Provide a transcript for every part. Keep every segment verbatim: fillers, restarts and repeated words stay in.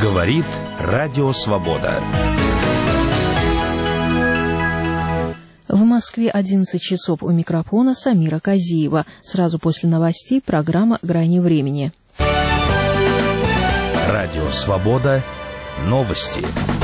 Говорит Радио Свобода. В Москве одиннадцать часов, у микрофона Самира Казиева. Сразу после новостей программа «Грани времени». Радио Свобода. Новости.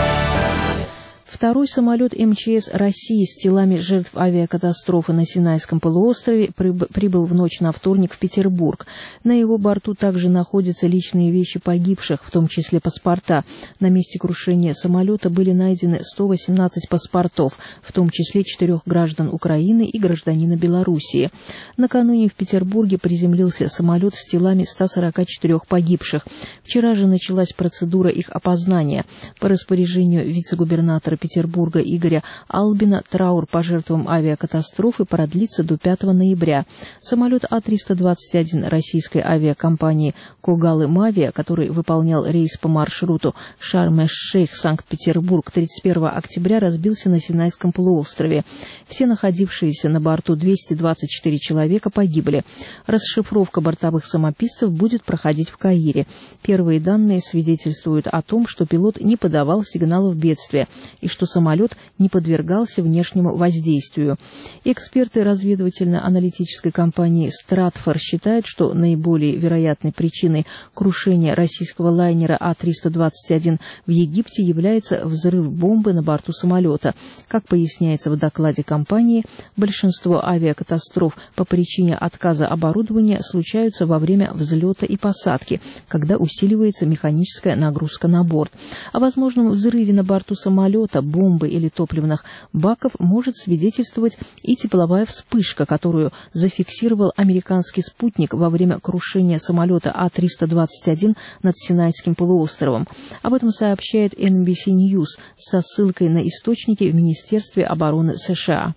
Второй самолет эм че эс России с телами жертв авиакатастрофы на Синайском полуострове прибыл в ночь на вторник в Петербург. На его борту также находятся личные вещи погибших, в том числе паспорта. На месте крушения самолета были найдены сто восемнадцать паспортов, в том числе четырех граждан Украины и гражданина Белоруссии. Накануне в Петербурге приземлился самолет с телами ста сорока четырёх погибших. Вчера же началась процедура их опознания. По распоряжению вице-губернатора Петербурга Петербурга Игоря Албина траур по жертвам авиакатастрофы продлится до пятого ноября. Самолет А триста двадцать один российской авиакомпании «Когалы-Мавия», который выполнял рейс по маршруту Шарм-эш-Шейх, Санкт-Петербург, тридцать первого октября разбился на Синайском полуострове. Все находившиеся на борту двести двадцать четыре человека погибли. Расшифровка бортовых самописцев будет проходить в Каире. Первые данные свидетельствуют о том, что пилот не подавал сигналов бедствия и что самолет не подвергался внешнему воздействию. Эксперты разведывательно-аналитической компании «Стратфор» считают, что наиболее вероятной причиной крушения российского лайнера А триста двадцать один в Египте является взрыв бомбы на борту самолета. Как поясняется в докладе компании, большинство авиакатастроф по причине отказа оборудования случаются во время взлета и посадки, когда усиливается механическая нагрузка на борт. О возможном взрыве на борту самолета, бомбы или топливных баков может свидетельствовать и тепловая вспышка, которую зафиксировал американский спутник во время крушения самолета А триста двадцать один над Синайским полуостровом. Об этом сообщает эн би си News со ссылкой на источники в Министерстве обороны США.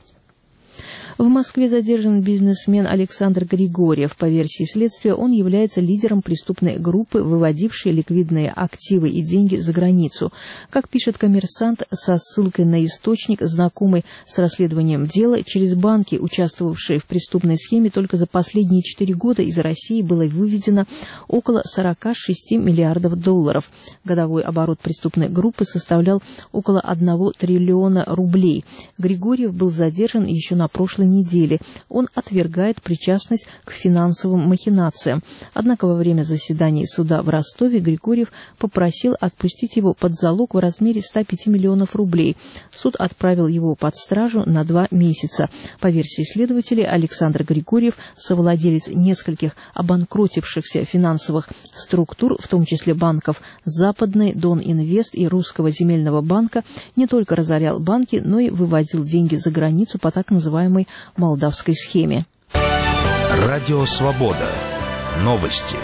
В Москве задержан бизнесмен Александр Григорьев. По версии следствия, он является лидером преступной группы, выводившей ликвидные активы и деньги за границу. Как пишет «Коммерсант» со ссылкой на источник, знакомый с расследованием дела, через банки, участвовавшие в преступной схеме, только за последние четыре года из России было выведено около сорока шести миллиардов долларов. Годовой оборот преступной группы составлял около одного триллиона рублей. Григорьев был задержан еще на прошлой недели. Он отвергает причастность к финансовым махинациям. Однако во время заседания суда в Ростове Григорьев попросил отпустить его под залог в размере ста пяти миллионов рублей. Суд отправил его под стражу на два месяца. По версии следователей, Александр Григорьев, совладелец нескольких обанкротившихся финансовых структур, в том числе банков Западной, Донинвест и Русского земельного банка, не только разорял банки, но и выводил деньги за границу по так называемой молдавской схеме. Радио Свобода. Новости.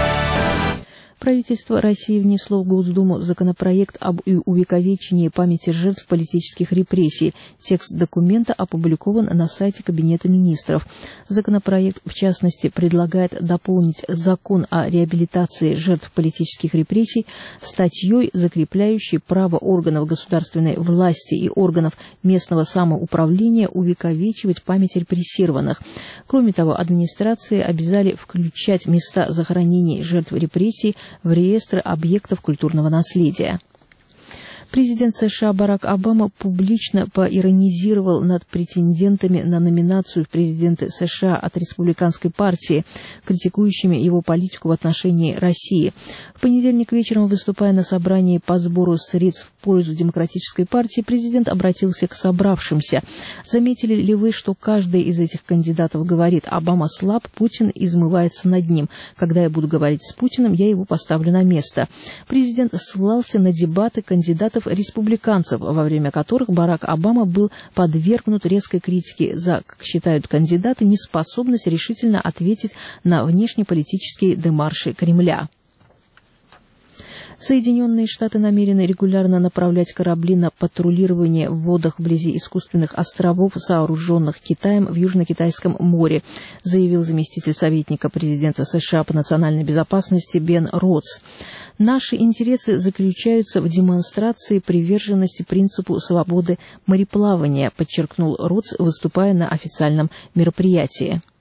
Правительство России внесло в Госдуму законопроект об увековечении памяти жертв политических репрессий. Текст документа опубликован на сайте Кабинета министров. Законопроект, в частности, предлагает дополнить закон о реабилитации жертв политических репрессий статьей, закрепляющей право органов государственной власти и органов местного самоуправления увековечивать память репрессированных. Кроме того, администрации обязали включать места захоронений жертв репрессий в реестр объектов культурного наследия. Президент США Барак Обама публично поиронизировал над претендентами на номинацию в президенты США от республиканской партии, критикующими его политику в отношении России. В понедельник вечером, выступая на собрании по сбору средств в пользу Демократической партии, президент обратился к собравшимся. Заметили ли вы, что каждый из этих кандидатов говорит: «Обама слаб, Путин измывается над ним. Когда я буду говорить с Путиным, я его поставлю на место». Президент ссылался на дебаты кандидатов-республиканцев, во время которых Барак Обама был подвергнут резкой критике за, как считают кандидаты, неспособность решительно ответить на внешнеполитические демарши Кремля. Соединенные Штаты намерены регулярно направлять корабли на патрулирование в водах вблизи искусственных островов, сооруженных Китаем в Южно-Китайском море, заявил заместитель советника президента США по национальной безопасности Бен Ротс. Наши интересы заключаются в демонстрации приверженности принципу свободы мореплавания, подчеркнул Ротс, выступая на официальном мероприятии.